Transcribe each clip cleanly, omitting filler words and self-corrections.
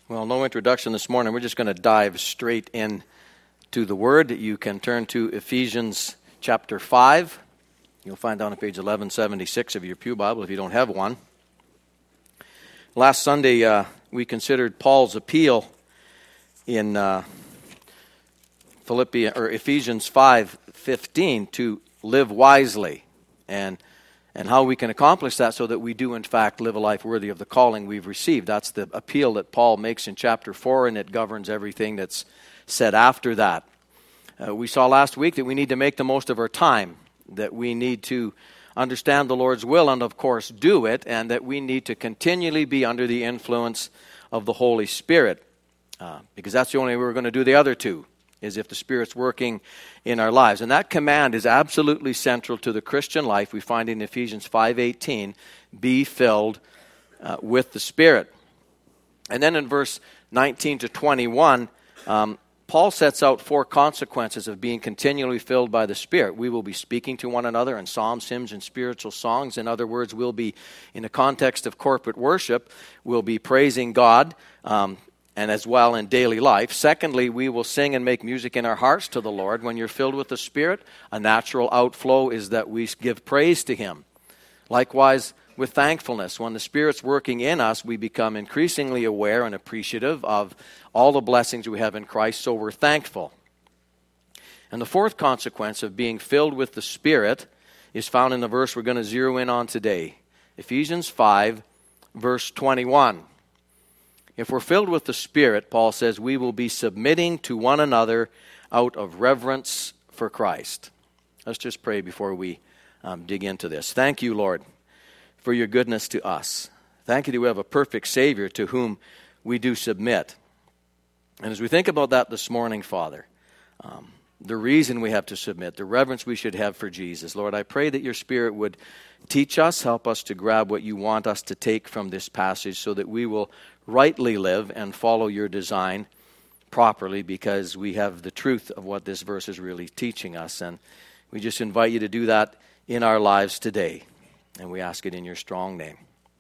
Well, no introduction this morning. We're just going to dive straight in to the Word. You can turn to Ephesians chapter 5. You'll find down on page 1176 of your pew Bible if you don't have one. Last Sunday, we considered Paul's appeal in Ephesians 5:15 to live wisely and how we can accomplish that so that we do, in fact, live a life worthy of the calling we've received. That's the appeal that Paul makes in chapter 4, and it governs everything that's said after that. We saw last week that we need to make the most of our time, that we need to understand the Lord's will and, of course, do it, and that we need to continually be under the influence of the Holy Spirit, because that's the only way we're going to do the other two, is if the Spirit's working in our lives. And that command is absolutely central to the Christian life. We find in Ephesians 5:18, be filled with the Spirit. And then in verse 19 to 21, Paul sets out 4 consequences of being continually filled by the Spirit. We will be speaking to one another in psalms, hymns, and spiritual songs. In other words, we'll be, in the context of corporate worship, we'll be praising God, and as well in daily life. Secondly, we will sing and make music in our hearts to the Lord. When you're filled with the Spirit, a natural outflow is that we give praise to Him. Likewise, with thankfulness, when the Spirit's working in us, we become increasingly aware and appreciative of all the blessings we have in Christ, so we're thankful. And the fourth consequence of being filled with the Spirit is found in the verse we're going to zero in on today. Ephesians 5, verse 21. If we're filled with the Spirit, Paul says, we will be submitting to one another out of reverence for Christ. Let's just pray before we dig into this. Thank you, Lord, for your goodness to us. Thank you that we have a perfect Savior to whom we do submit. And as we think about that this morning, Father, the reason we have to submit, the reverence we should have for Jesus, Lord, I pray that your Spirit would teach us, help us to grab what you want us to take from this passage so that we will rightly live and follow your design properly, because we have the truth of what this verse is really teaching us. And we just invite you to do that in our lives today. And we ask it in your strong name.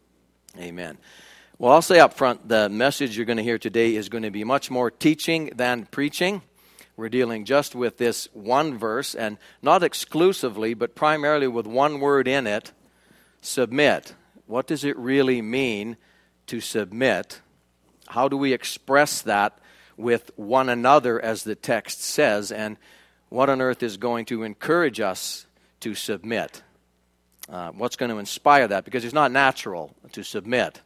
Amen. Well, I'll say up front, the message you're going to hear today is going to be much more teaching than preaching. We're dealing just with this one verse, and not exclusively, but primarily with one word in it, submit. What does it really mean to submit? How do we express that with one another, as the text says? And what on earth is going to encourage us to submit? What's going to inspire that? Because it's not natural to submit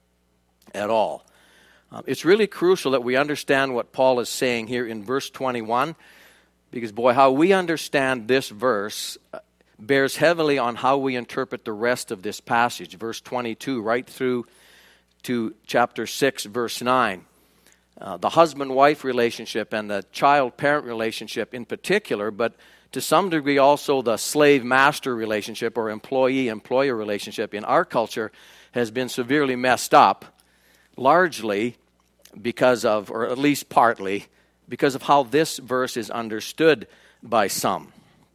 at all. It's really crucial that we understand what Paul is saying here in verse 21, because, boy, how we understand this verse bears heavily on how we interpret the rest of this passage, verse 22, right through to chapter 6, verse 9. The husband-wife relationship and the child-parent relationship in particular, but to some degree also the slave-master relationship or employee-employer relationship in our culture has been severely messed up, largely because of, or at least partly, because of how this verse is understood by some.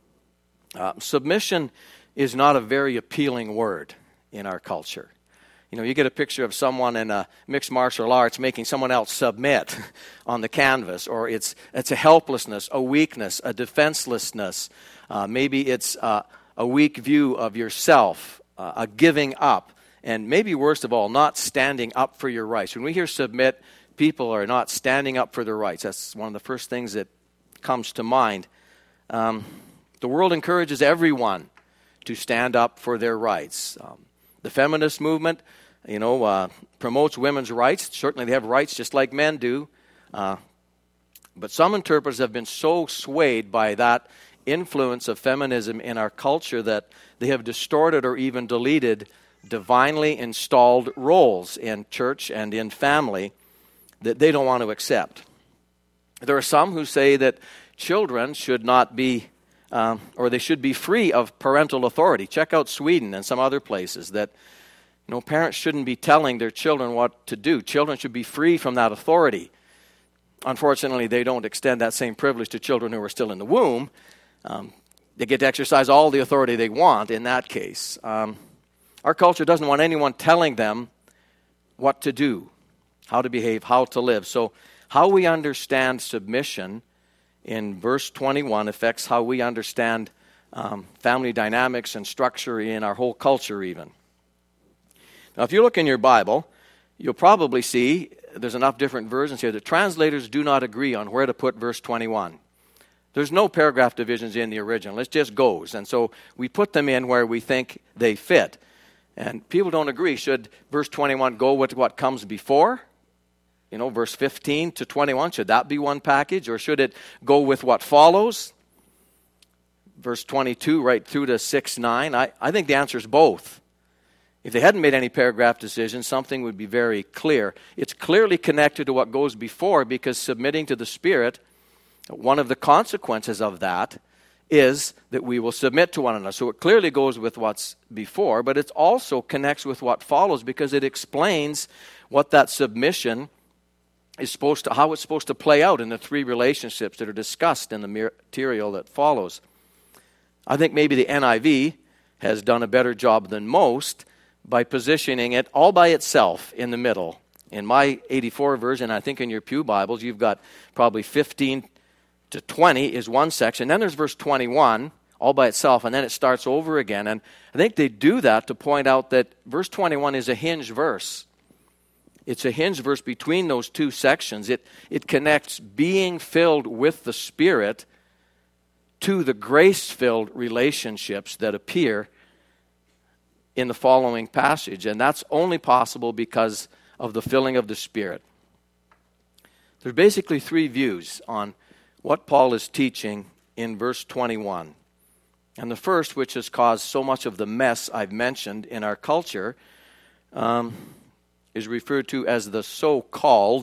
Submission is not a very appealing word in our culture. You know, you get a picture of someone in a mixed martial arts making someone else submit on the canvas, or it's a helplessness, a weakness, a defenselessness. Maybe it's a weak view of yourself, a giving up, and maybe worst of all, not standing up for your rights. When we hear submit, people are not standing up for their rights. That's one of the first things that comes to mind. The world encourages everyone to stand up for their rights. The feminist movement, promotes women's rights. Certainly they have rights just like men do. But some interpreters have been so swayed by that influence of feminism in our culture that they have distorted or even deleted divinely installed roles in church and in family that they don't want to accept. There are some who say that children should not be, or they should be free of parental authority. Check out Sweden and some other places that, parents shouldn't be telling their children what to do. Children should be free from that authority. Unfortunately, they don't extend that same privilege to children who are still in the womb. They get to exercise all the authority they want in that case. Our culture doesn't want anyone telling them what to do. how to behave, how to live. So how we understand submission in verse 21 affects how we understand family dynamics and structure in our whole culture even. Now, if you look in your Bible, you'll probably see there's enough different versions here that translators do not agree on where to put verse 21. There's no paragraph divisions in the original. It just goes. And so we put them in where we think they fit. And people don't agree. Should verse 21 go with what comes before? You know, verse 15 to 21, should that be one package? Or should it go with what follows? Verse 22 right through to 6-9. I think the answer is both. If they hadn't made any paragraph decisions, something would be very clear. It's clearly connected to what goes before, because submitting to the Spirit, one of the consequences of that is that we will submit to one another. So it clearly goes with what's before, but it also connects with what follows, because it explains what that submission is how it's supposed to play out in the three relationships that are discussed in the material that follows. I think maybe the NIV has done a better job than most by positioning it all by itself in the middle. In my 84 version, I think in your pew Bibles, you've got probably 15 to 20 is one section. Then there's verse 21 all by itself, and then it starts over again. And I think they do that to point out that verse 21 is a hinge verse. It's a hinge verse between those two sections. It connects being filled with the Spirit to the grace-filled relationships that appear in the following passage. And that's only possible because of the filling of the Spirit. There's basically three views on what Paul is teaching in verse 21. And the first, which has caused so much of the mess I've mentioned in our culture, is referred to as the so-called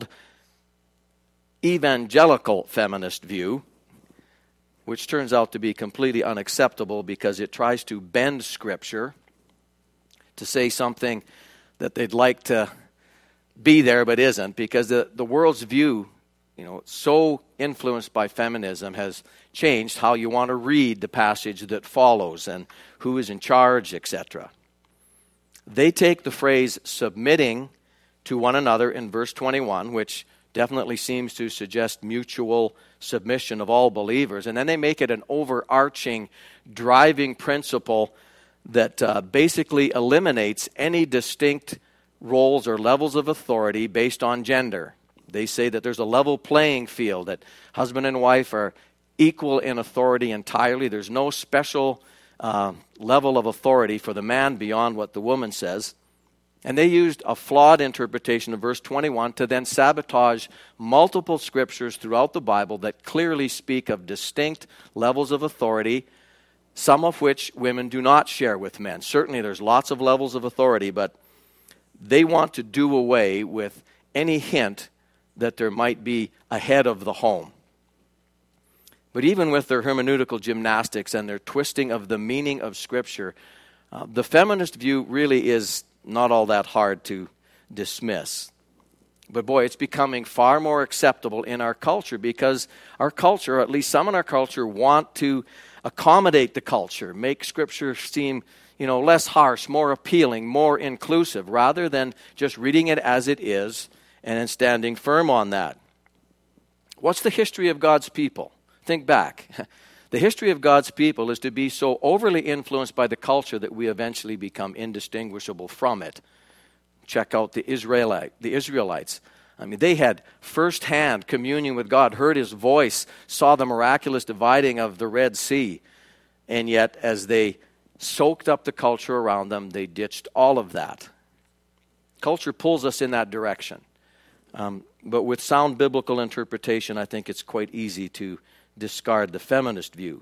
evangelical feminist view, which turns out to be completely unacceptable because it tries to bend Scripture to say something that they'd like to be there but isn't, because the world's view, so influenced by feminism, has changed how you want to read the passage that follows and who is in charge, etc. They take the phrase submitting to one another in verse 21, which definitely seems to suggest mutual submission of all believers, and then they make it an overarching driving principle that basically eliminates any distinct roles or levels of authority based on gender. They say that there's a level playing field, that husband and wife are equal in authority entirely. There's no special level of authority for the man beyond what the woman says. And they used a flawed interpretation of verse 21 to then sabotage multiple scriptures throughout the Bible that clearly speak of distinct levels of authority, some of which women do not share with men. Certainly there's lots of levels of authority, but they want to do away with any hint that there might be a head of the home. But even with their hermeneutical gymnastics and their twisting of the meaning of Scripture, the feminist view really is not all that hard to dismiss. But boy, it's becoming far more acceptable in our culture, because our culture, or at least some in our culture, want to accommodate the culture, make Scripture seem less harsh, more appealing, more inclusive, rather than just reading it as it is and then standing firm on that. What's the history of God's people? Think back. The history of God's people is to be so overly influenced by the culture that we eventually become indistinguishable from it. Check out the Israelites. I mean, they had firsthand communion with God, heard His voice, saw the miraculous dividing of the Red Sea. And yet, as they soaked up the culture around them, they ditched all of that. Culture pulls us in that direction. But with sound biblical interpretation, I think it's quite easy to discard the feminist view.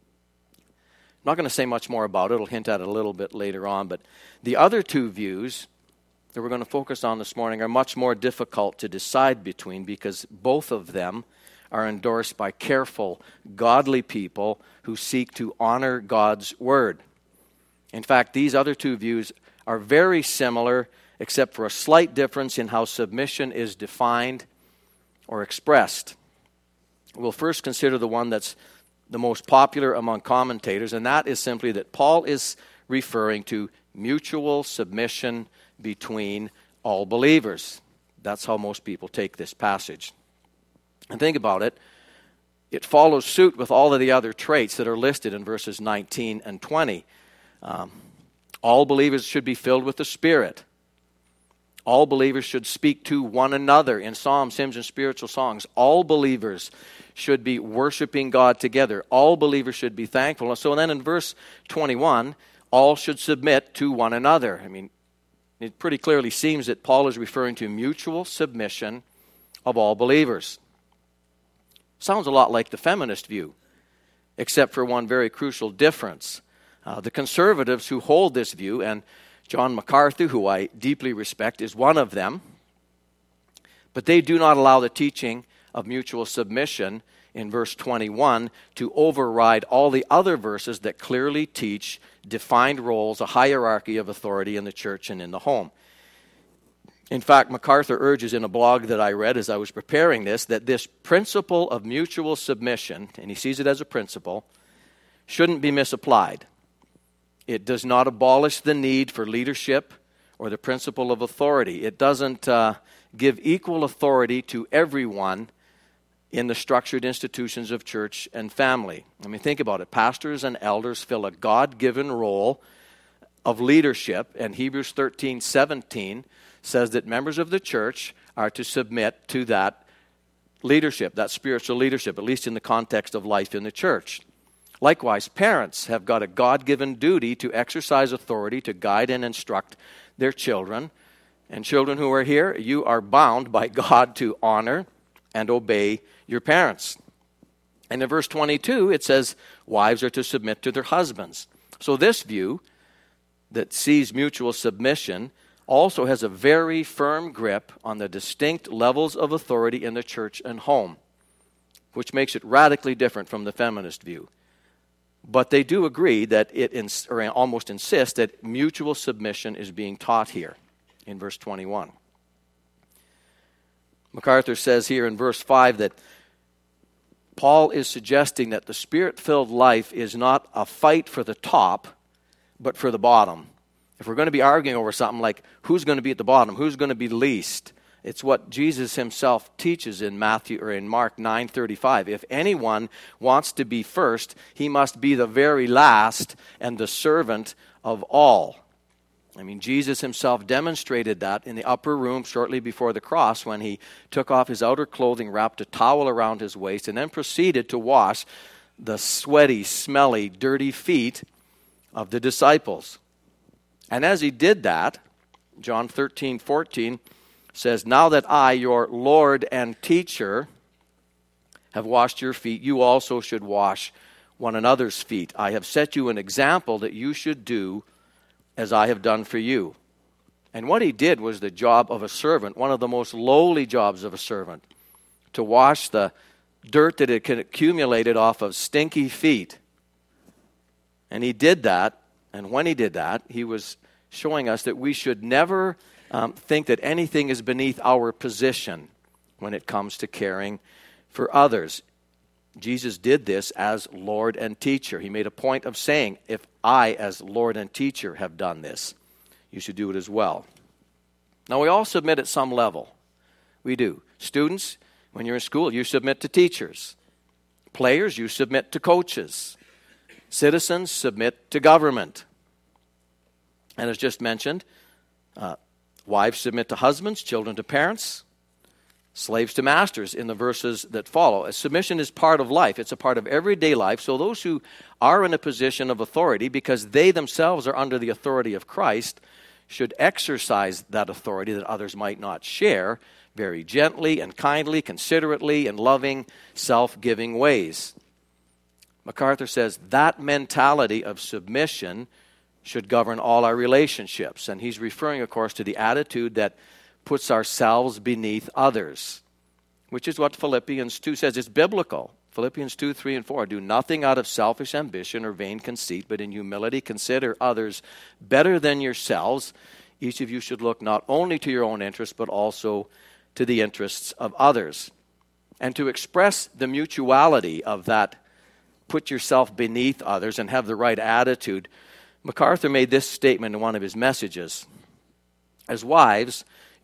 I'm not going to say much more about it. I'll hint at it a little bit later on. But the other two views that we're going to focus on this morning are much more difficult to decide between, because both of them are endorsed by careful, godly people who seek to honor God's Word. In fact, these other two views are very similar, except for a slight difference in how submission is defined or expressed. We'll first consider the one that's the most popular among commentators, and that is simply that Paul is referring to mutual submission between all believers. That's how most people take this passage. And think about it. It follows suit with all of the other traits that are listed in verses 19 and 20. All believers should be filled with the Spirit. All believers should speak to one another in psalms, hymns, and spiritual songs. All believers should be worshiping God together. All believers should be thankful. So then in verse 21, all should submit to one another. I mean, it pretty clearly seems that Paul is referring to mutual submission of all believers. Sounds a lot like the feminist view, except for one very crucial difference. The conservatives who hold this view, and John MacArthur, who I deeply respect, is one of them, but they do not allow the teaching of mutual submission in verse 21 to override all the other verses that clearly teach defined roles, a hierarchy of authority in the church and in the home. In fact, MacArthur urges in a blog that I read as I was preparing this, that this principle of mutual submission, and he sees it as a principle, shouldn't be misapplied. It does not abolish the need for leadership or the principle of authority. It doesn't give equal authority to everyone in the structured institutions of church and family. I mean, think about it. Pastors and elders fill a God-given role of leadership, and Hebrews 13:17 says that members of the church are to submit to that leadership, that spiritual leadership, at least in the context of life in the church. Likewise, parents have got a God-given duty to exercise authority to guide and instruct their children. And children who are here, you are bound by God to honor and obey your parents. And in verse 22, it says, wives are to submit to their husbands. So this view that sees mutual submission also has a very firm grip on the distinct levels of authority in the church and home, which makes it radically different from the feminist view. But they do agree that or almost insist that mutual submission is being taught here in verse 21. MacArthur says here in verse 5 that Paul is suggesting that the Spirit-filled life is not a fight for the top, but for the bottom. If we're going to be arguing over something like who's going to be at the bottom, who's going to be least, it's what Jesus himself teaches in Matthew or in Mark 9:35. If anyone wants to be first, he must be the very last and the servant of all. I mean, Jesus himself demonstrated that in the upper room shortly before the cross when he took off his outer clothing, wrapped a towel around his waist, and then proceeded to wash the sweaty, smelly, dirty feet of the disciples. And as he did that, John 13:14 says, now that I, your Lord and teacher, have washed your feet, you also should wash one another's feet. I have set you an example that you should do as I have done for you. And what he did was the job of a servant, one of the most lowly jobs of a servant, to wash the dirt that had accumulated off of stinky feet. And he did that, and when he did that, he was showing us that we should never think that anything is beneath our position when it comes to caring for others. Jesus did this as Lord and teacher. He made a point of saying, if I as Lord and teacher have done this, you should do it as well. Now we all submit at some level. We do. Students, when you're in school, you submit to teachers. Players, you submit to coaches. Citizens submit to government. And as just mentioned, wives submit to husbands, children to parents, slaves to masters in the verses that follow. Submission is part of life. It's a part of everyday life. So those who are in a position of authority, because they themselves are under the authority of Christ, should exercise that authority that others might not share very gently and kindly, considerately, in loving, self-giving ways. MacArthur says that mentality of submission should govern all our relationships. And he's referring, of course, to the attitude that puts ourselves beneath others, which is what Philippians 2 says. It's biblical. Philippians 2, 3, and 4. Do nothing out of selfish ambition or vain conceit, but in humility consider others better than yourselves. Each of you should look not only to your own interests, but also to the interests of others. And to express the mutuality of that, put yourself beneath others and have the right attitude, MacArthur made this statement in one of his messages. As wives,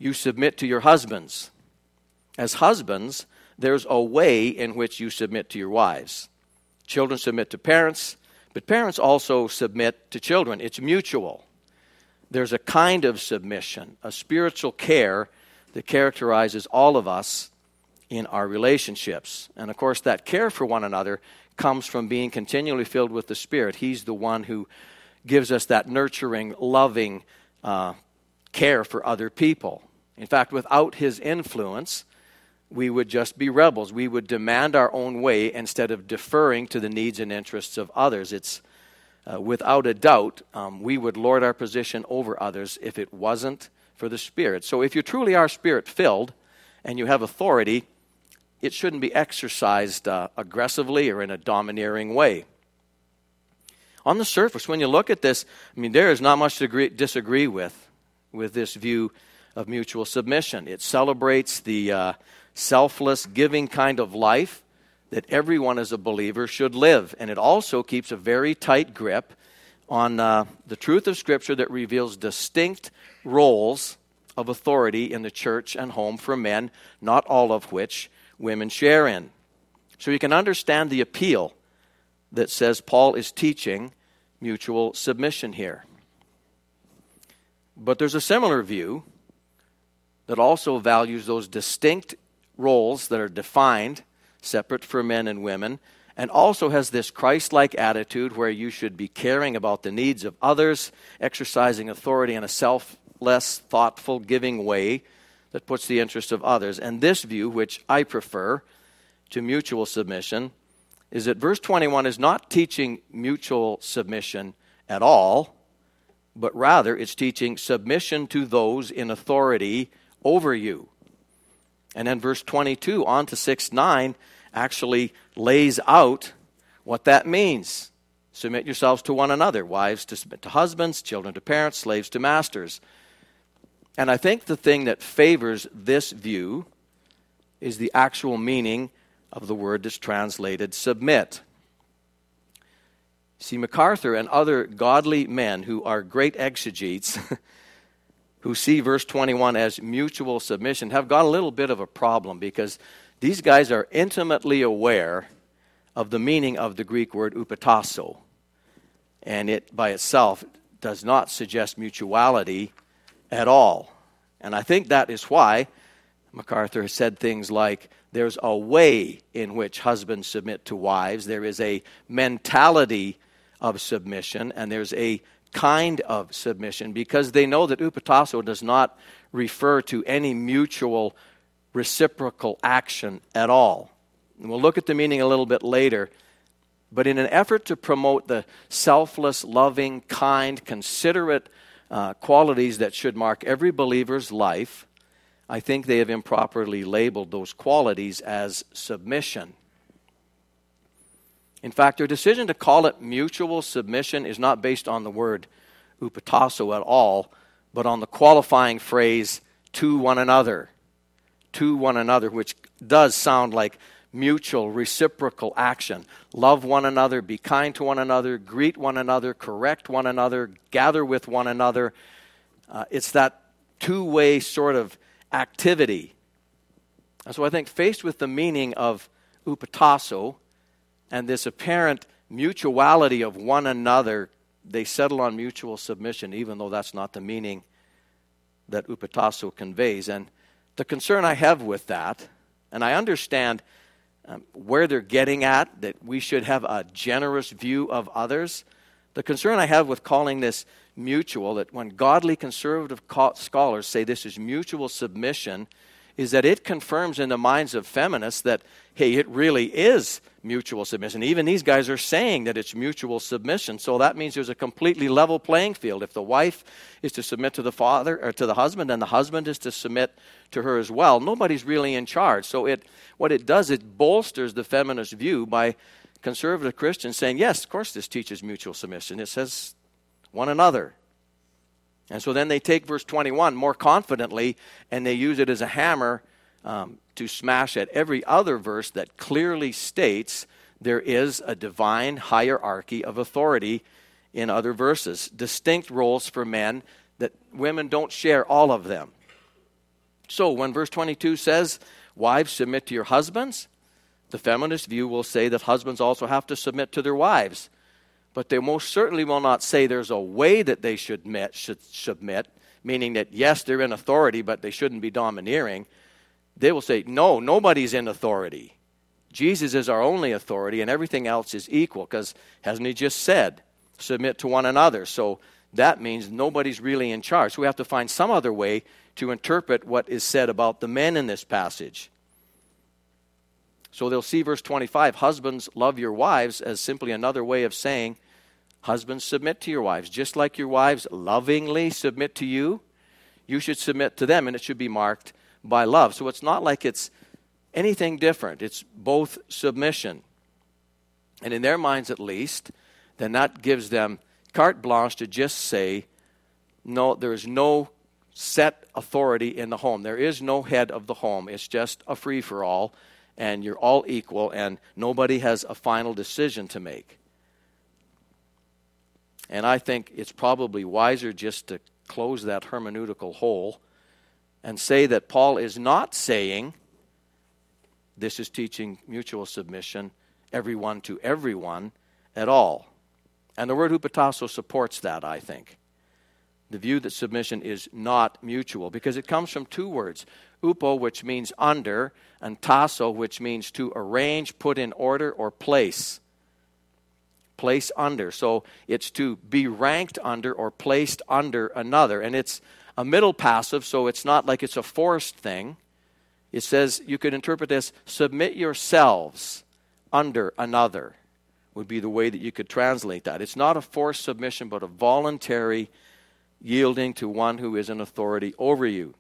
you submit to your husbands. As husbands, there's a way in which you submit to your wives. Children submit to parents, but parents also submit to children. It's mutual. There's a kind of submission, a spiritual care that characterizes all of us in our relationships. And of course, that care for one another comes from being continually filled with the Spirit. He's the one who gives us that nurturing, loving care for other people. In fact, without His influence, we would just be rebels. We would demand our own way instead of deferring to the needs and interests of others. It's without a doubt, we would lord our position over others if it wasn't for the Spirit. So if you truly are Spirit-filled and you have authority, it shouldn't be exercised aggressively or in a domineering way. On the surface, when you look at this, there is not much to disagree with this view of mutual submission. It celebrates the selfless, giving kind of life that everyone as a believer should live. And it also keeps a very tight grip on the truth of Scripture that reveals distinct roles of authority in the church and home for men, not all of which women share in. So you can understand the appeal that says Paul is teaching mutual submission here. But there's a similar view that also values those distinct roles that are defined, separate for men and women, and also has this Christ-like attitude where you should be caring about the needs of others, exercising authority in a selfless, thoughtful, giving way that puts the interest of others. And this view, which I prefer to mutual submission, is that verse 21 is not teaching mutual submission at all, but rather it's teaching submission to those in authority over you. And then verse 22 on to 6:9 actually lays out what that means. Submit yourselves to one another, wives to submit to husbands, children to parents, slaves to masters. And I think the thing that favors this view is the actual meaning of the word that's translated submit. See, MacArthur and other godly men who are great exegetes who see verse 21 as mutual submission have got a little bit of a problem, because these guys are intimately aware of the meaning of the Greek word upatasso. And it by itself does not suggest mutuality at all. And I think that is why MacArthur has said things like, there's a way in which husbands submit to wives, there is a mentality of submission, and there's a kind of submission, because they know that upatasso does not refer to any mutual reciprocal action at all. And we'll look at the meaning a little bit later. But in an effort to promote the selfless, loving, kind, considerate qualities that should mark every believer's life, I think they have improperly labeled those qualities as submission. In fact, their decision to call it mutual submission is not based on the word upatasso at all, but on the qualifying phrase, to one another. To one another, which does sound like mutual, reciprocal action. Love one another, be kind to one another, greet one another, correct one another, gather with one another. It's that two-way sort of activity. And so I think faced with the meaning of upatasso and this apparent mutuality of one another, they settle on mutual submission, even though that's not the meaning that upatasso conveys. And the concern I have with that, and I understand where they're getting at, that we should have a generous view of others. The concern I have with calling this mutual, that when godly conservative scholars say this is mutual submission, is that it confirms in the minds of feminists that, hey, it really is mutual submission. Even these guys are saying that it's mutual submission. So that means there's a completely level playing field. If the wife is to submit to the father or to the husband, and the husband is to submit to her as well, nobody's really in charge. So what it does, it bolsters the feminist view by conservative Christians saying, yes, of course this teaches mutual submission. It says one another. And so then they take verse 21 more confidently and they use it as a hammer to smash at every other verse that clearly states there is a divine hierarchy of authority in other verses. Distinct roles for men that women don't share all of them. So when verse 22 says, wives, submit to your husbands, the feminist view will say that husbands also have to submit to their wives. But they most certainly will not say there's a way that they should submit, meaning that, yes, they're in authority, but they shouldn't be domineering. They will say, no, nobody's in authority. Jesus is our only authority, and everything else is equal, because hasn't he just said, submit to one another? So that means nobody's really in charge. So we have to find some other way to interpret what is said about the men in this passage. So they'll see verse 25, husbands, love your wives, as simply another way of saying, husbands, submit to your wives. Just like your wives lovingly submit to you, you should submit to them, and it should be marked by love. So it's not like it's anything different. It's both submission. And in their minds at least, then that gives them carte blanche to just say, no, there is no set authority in the home. There is no head of the home. It's just a free-for-all, and you're all equal, and nobody has a final decision to make. And I think it's probably wiser just to close that hermeneutical hole and say that Paul is not saying this is teaching mutual submission, everyone to everyone, at all. And the word hupotasso supports that, I think. The view that submission is not mutual, because it comes from two words, upo, which means under, and tasso, which means to arrange, put in order, or place. Place under. So it's to be ranked under or placed under another. And it's a middle passive, so it's not like it's a forced thing. It says, you could interpret this, submit yourselves under another, would be the way that you could translate that. It's not a forced submission, but a voluntary yielding to one who is in authority over you.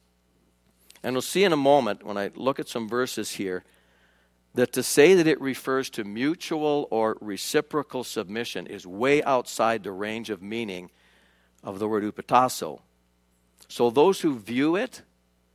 And we'll see in a moment, when I look at some verses here, that to say that it refers to mutual or reciprocal submission is way outside the range of meaning of the word hupotasso. So those who view it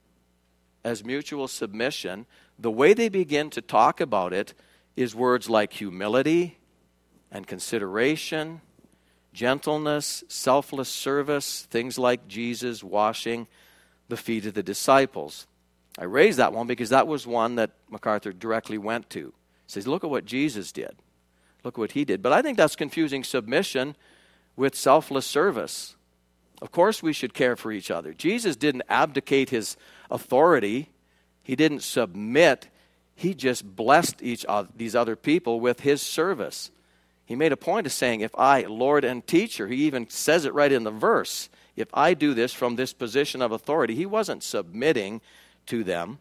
as mutual submission, the way they begin to talk about it is words like humility and consideration, gentleness, selfless service, things like Jesus washing the feet of the disciples. I raised that one because that was one that MacArthur directly went to. He says, look at what Jesus did. Look what he did. But I think that's confusing submission with selfless service. Of course we should care for each other. Jesus didn't abdicate his authority. He didn't submit. He just blessed these other people with his service. He made a point of saying, if I, Lord and teacher, he even says it right in the verse, if I do this from this position of authority, he wasn't submitting to them.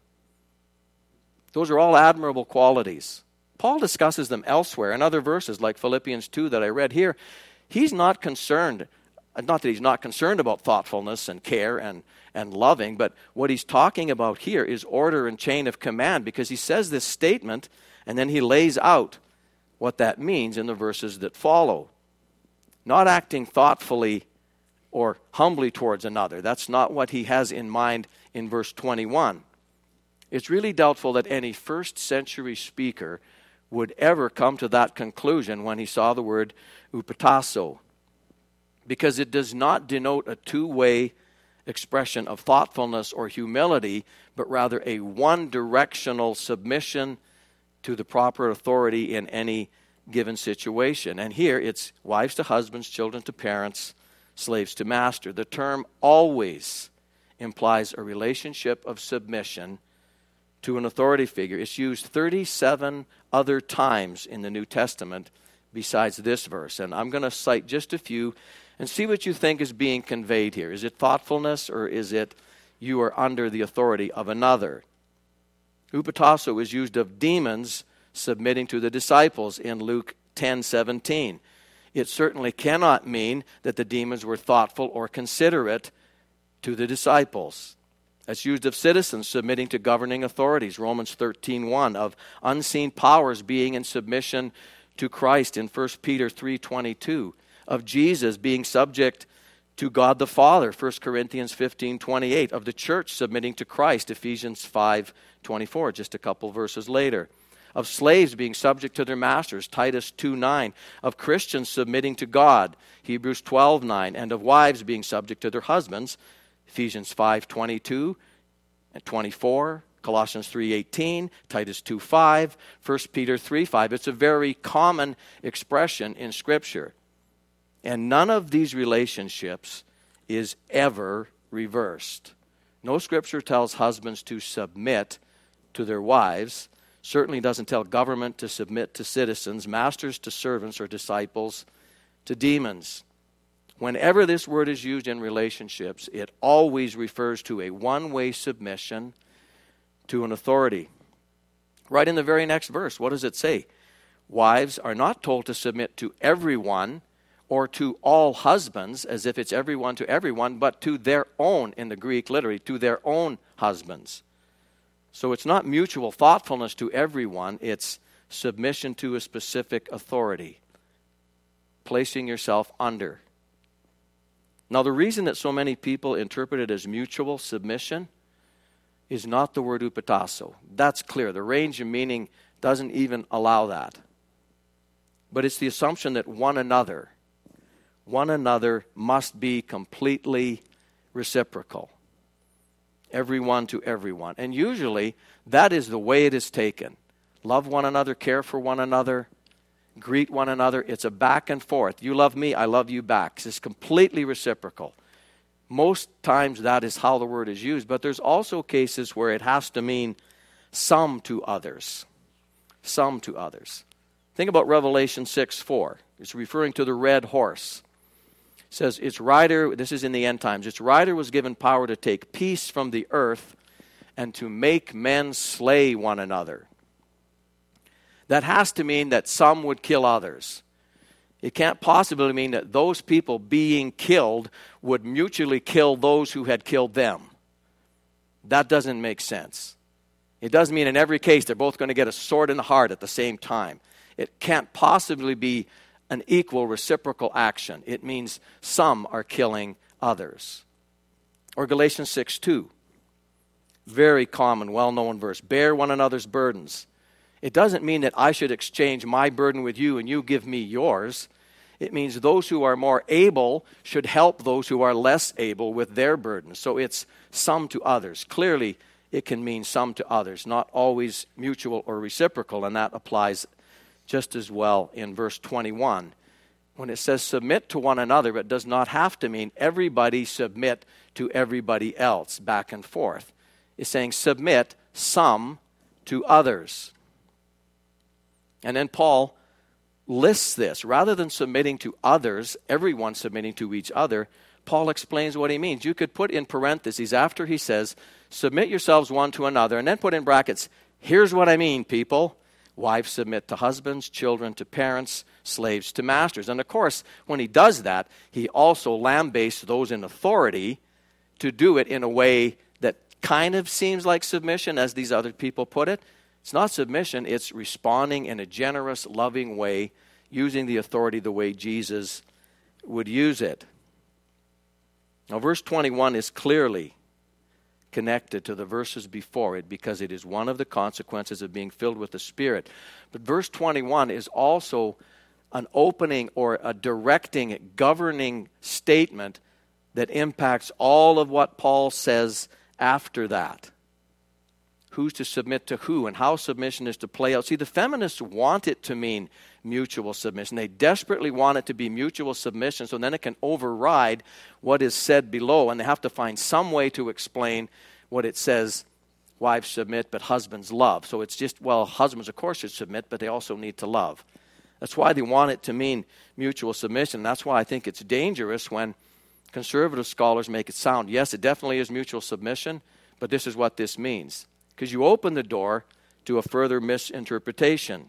Those are all admirable qualities. Paul discusses them elsewhere in other verses like Philippians 2 that I read here. He's not concerned, not that he's not concerned about thoughtfulness and care and loving, but what he's talking about here is order and chain of command, because he says this statement and then he lays out what that means in the verses that follow. Not acting thoughtfully or humbly towards another. That's not what he has in mind in verse 21. It's really doubtful that any first century speaker would ever come to that conclusion when he saw the word hupotasso, because it does not denote a two-way expression of thoughtfulness or humility, but rather a one-directional submission to the proper authority in any given situation. And here it's wives to husbands, children to parents, slaves to master. The term always implies a relationship of submission to an authority figure. It's used 37 other times in the New Testament besides this verse. And I'm going to cite just a few and see what you think is being conveyed here. Is it thoughtfulness, or is it you are under the authority of another? Hupotasso is used of demons submitting to the disciples in Luke 10:17. It certainly cannot mean that the demons were thoughtful or considerate to the disciples. It's used of citizens submitting to governing authorities, Romans 13:1, of unseen powers being in submission to Christ in 1 Peter 3:22, of Jesus being subject to God the Father, 1 Corinthians 15:28, of the church submitting to Christ, Ephesians 5:24, just a couple verses later, of slaves being subject to their masters, Titus 2:9, of Christians submitting to God, Hebrews 12:9, and of wives being subject to their husbands, Ephesians 5:22, 24, Colossians 3:18, Titus 2:5, 1 Peter 3:5. It's a very common expression in Scripture. And none of these relationships is ever reversed. No Scripture tells husbands to submit to their wives. Certainly doesn't tell government to submit to citizens, masters to servants, or disciples to demons. Whenever this word is used in relationships, it always refers to a one-way submission to an authority. Right in the very next verse, what does it say? Wives are not told to submit to everyone or to all husbands, as if it's everyone to everyone, but to their own, in the Greek literally, to their own husbands. So it's not mutual thoughtfulness to everyone, it's submission to a specific authority, placing yourself under. Now, the reason that so many people interpret it as mutual submission is not the word upatasso. That's clear. The range of meaning doesn't even allow that. But it's the assumption that one another must be completely reciprocal. Everyone to everyone. And usually, that is the way it is taken. Love one another, care for one another, greet one another. It's a back and forth. You love me, I love you back. It's completely reciprocal. Most times that is how the word is used, but there's also cases where it has to mean some to others. Some to others. Think about Revelation 6:4. It's referring to the red horse. It says, its rider, this is in the end times, its rider was given power to take peace from the earth and to make men slay one another. That has to mean that some would kill others. It can't possibly mean that those people being killed would mutually kill those who had killed them. That doesn't make sense. It doesn't mean in every case they're both going to get a sword in the heart at the same time. It can't possibly be an equal reciprocal action. It means some are killing others. Or Galatians 6:2. Very common, well-known verse. Bear one another's burdens. It doesn't mean that I should exchange my burden with you and you give me yours. It means those who are more able should help those who are less able with their burdens. So it's some to others. Clearly, it can mean some to others, not always mutual or reciprocal, and that applies just as well in verse 21. When it says submit to one another, it does not have to mean everybody submit to everybody else, back and forth. It's saying submit some to others. And then Paul lists this. Rather than submitting to others, everyone submitting to each other, Paul explains what he means. You could put in parentheses after he says, submit yourselves one to another, and then put in brackets, here's what I mean, people. Wives submit to husbands, children to parents, slaves to masters. And of course, when he does that, he also lambastes those in authority to do it in a way that kind of seems like submission, as these other people put it. It's not submission, it's responding in a generous, loving way, using the authority the way Jesus would use it. Now, verse 21 is clearly connected to the verses before it because it is one of the consequences of being filled with the Spirit. But verse 21 is also an opening or a directing, governing statement that impacts all of what Paul says after that. Who's to submit to who and how submission is to play out. See, the feminists want it to mean mutual submission. They desperately want it to be mutual submission so then it can override what is said below, and they have to find some way to explain what it says, wives submit, but husbands love. So it's just, well, husbands of course should submit, but they also need to love. That's why they want it to mean mutual submission. That's why I think it's dangerous when conservative scholars make it sound, yes, it definitely is mutual submission, but this is what this means. Because you open the door to a further misinterpretation.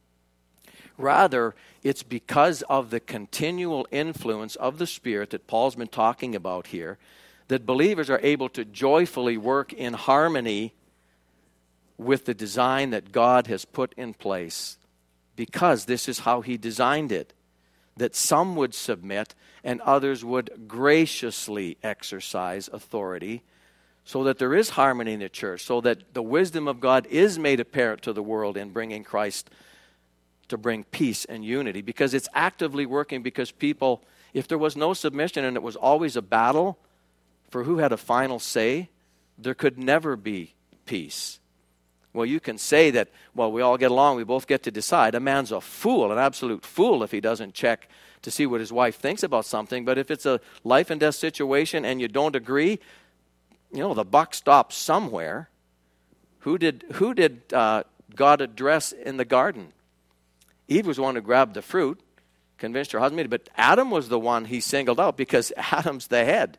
Rather, it's because of the continual influence of the Spirit that Paul's been talking about here that believers are able to joyfully work in harmony with the design that God has put in place. Because this is how He designed it. That some would submit and others would graciously exercise authority so that there is harmony in the church, so that the wisdom of God is made apparent to the world in bringing Christ to bring peace and unity, because it's actively working. Because people, if there was no submission and it was always a battle for who had a final say, there could never be peace. Well, you can say that, well, we all get along, we both get to decide. A man's a fool, an absolute fool, if he doesn't check to see what his wife thinks about something. But if it's a life and death situation and you don't agree, the buck stops somewhere. Who did God address in the garden? Eve was the one who grabbed the fruit, convinced her husband, but Adam was the one he singled out because Adam's the head.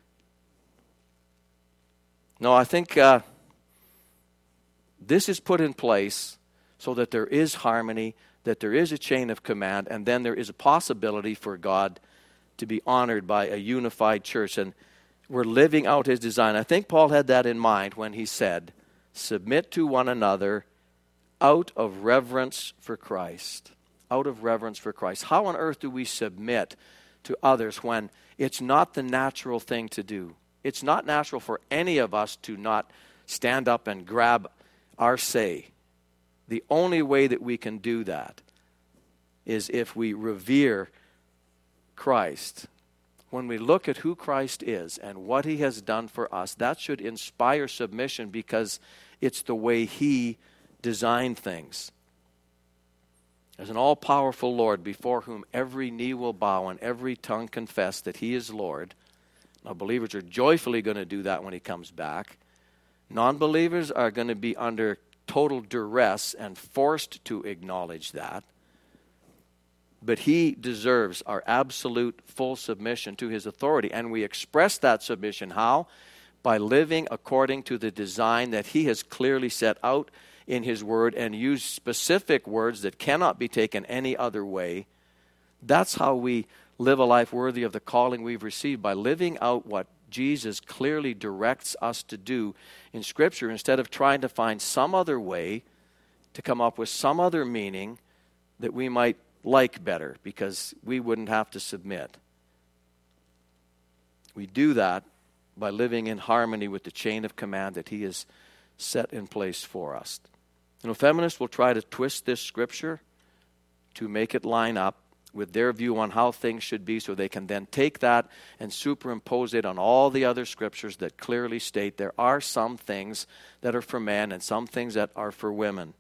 No, I think this is put in place so that there is harmony, that there is a chain of command, and then there is a possibility for God to be honored by a unified church. And we're living out his design. I think Paul had that in mind when he said, submit to one another out of reverence for Christ. Out of reverence for Christ. How on earth do we submit to others when it's not the natural thing to do? It's not natural for any of us to not stand up and grab our say. The only way that we can do that is if we revere Christ. When we look at who Christ is and what he has done for us, that should inspire submission because it's the way he designed things. As an all-powerful Lord before whom every knee will bow and every tongue confess that he is Lord. Now, believers are joyfully going to do that when he comes back. Non-believers are going to be under total duress and forced to acknowledge that. But he deserves our absolute full submission to his authority. And we express that submission. How? By living according to the design that he has clearly set out in his word and used specific words that cannot be taken any other way. That's how we live a life worthy of the calling we've received, by living out what Jesus clearly directs us to do in Scripture instead of trying to find some other way to come up with some other meaning that we might like better because we wouldn't have to submit. We do that by living in harmony with the chain of command that he has set in place for us. Feminists will try to twist this Scripture to make it line up with their view on how things should be so they can then take that and superimpose it on all the other Scriptures that clearly state there are some things that are for men and some things that are for women.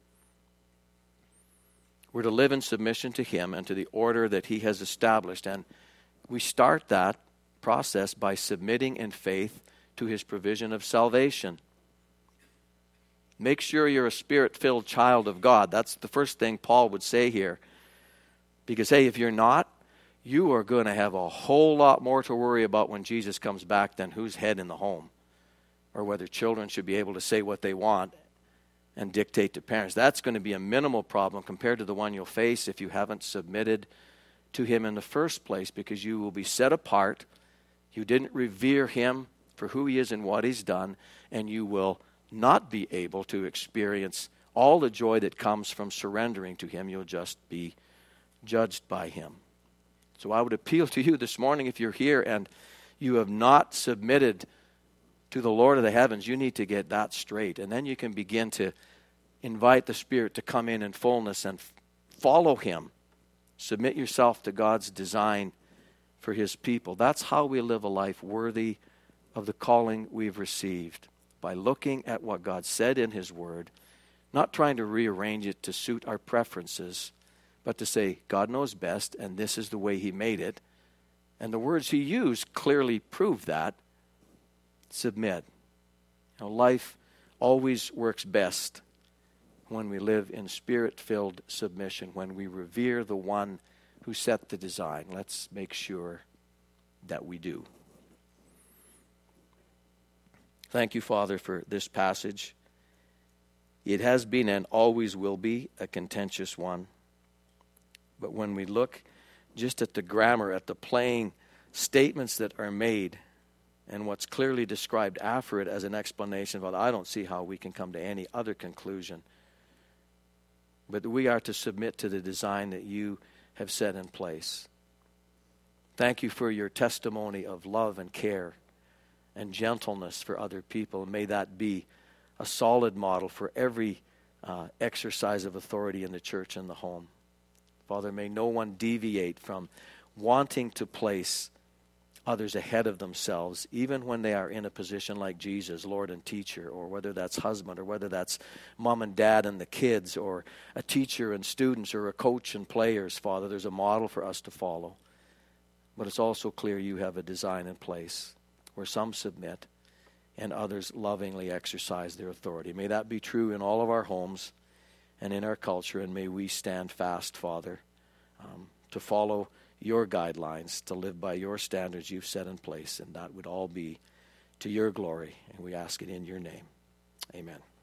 We're to live in submission to him and to the order that he has established. And we start that process by submitting in faith to his provision of salvation. Make sure you're a Spirit-filled child of God. That's the first thing Paul would say here. Because, hey, if you're not, you are going to have a whole lot more to worry about when Jesus comes back than who's head in the home, or whether children should be able to say what they want and dictate to parents. That's going to be a minimal problem compared to the one you'll face if you haven't submitted to him in the first place, because you will be set apart. You didn't revere him for who he is and what he's done, and you will not be able to experience all the joy that comes from surrendering to him. You'll just be judged by him. So I would appeal to you this morning, if you're here and you have not submitted to the Lord of the heavens, you need to get that straight. And then you can begin to invite the Spirit to come in fullness and follow him. Submit yourself to God's design for his people. That's how we live a life worthy of the calling we've received. By looking at what God said in his word, not trying to rearrange it to suit our preferences, but to say, God knows best, and this is the way he made it. And the words he used clearly prove that. Submit. Life always works best when we live in Spirit-filled submission, when we revere the one who set the design. Let's make sure that we do. Thank you, Father, for this passage. It has been and always will be a contentious one. But when we look just at the grammar, at the plain statements that are made, and what's clearly described after it as an explanation, well, I don't see how we can come to any other conclusion. But we are to submit to the design that you have set in place. Thank you for your testimony of love and care and gentleness for other people. And may that be a solid model for every exercise of authority in the church and the home. Father, may no one deviate from wanting to place others ahead of themselves, even when they are in a position like Jesus, Lord and teacher, or whether that's husband, or whether that's mom and dad and the kids, or a teacher and students, or a coach and players, Father. There's a model for us to follow. But it's also clear you have a design in place where some submit and others lovingly exercise their authority. May that be true in all of our homes and in our culture, and may we stand fast, Father, to follow your guidelines, to live by your standards you've set in place, and that would all be to your glory, and we ask it in your name. Amen.